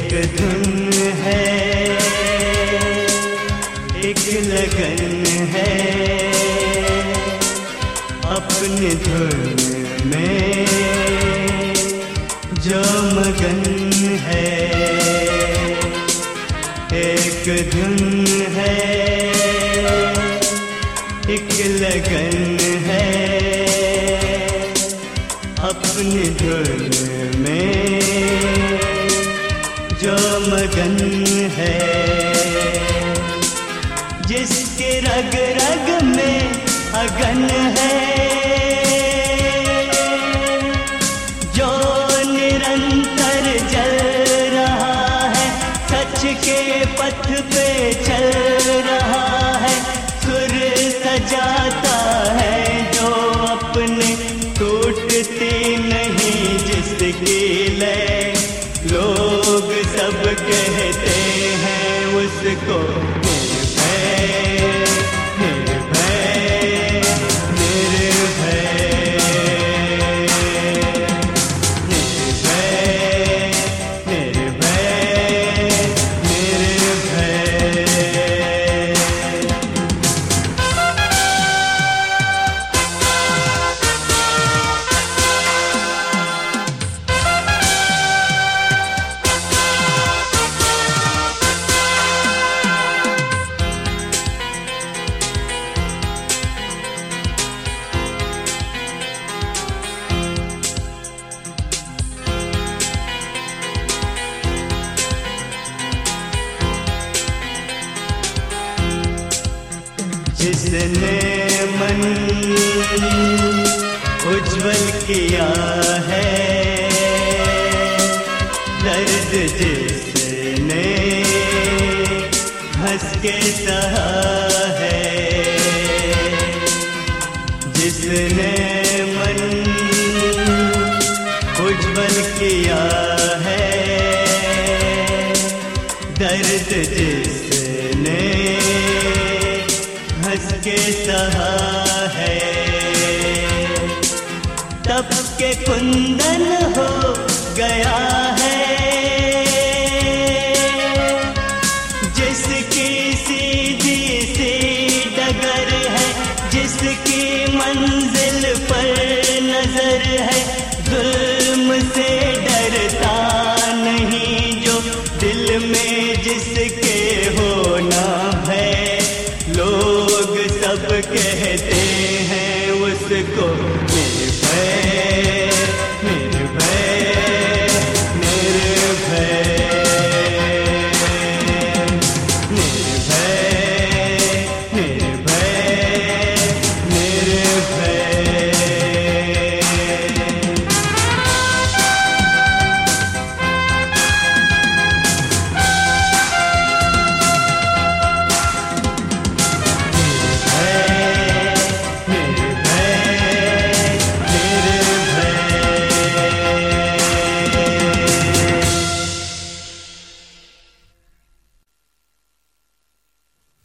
एक धुन है, एक लगन है, अपनी धुन में जो मगन है। एक धुन है, एक लगन है, अपनी धुन में जो मगन है। जिसके रग रग में अगन है, जो निरंतर जल रहा है, सच के पथ पे चल रहा है। सुर सजाता है जो अपने, टूटती नहीं जिसकी लय। लोग सब कहते हैं उसको जिसने मन उज्जवल किया है, दर्द जिसने हंस के सहा है। जिसने मन उज्जवल किया है, दर्द जिसने हंस के सहा है। तप के कुंदन हो गया है,